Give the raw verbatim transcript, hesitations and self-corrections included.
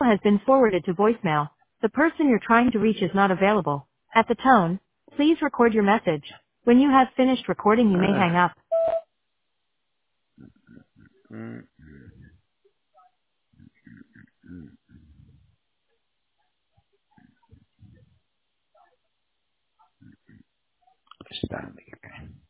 has been forwarded to voicemail. The person you're trying to reach is not available. At the tone, please record your message. When you have finished recording, you may hang up. Mm, Stanley. Okay.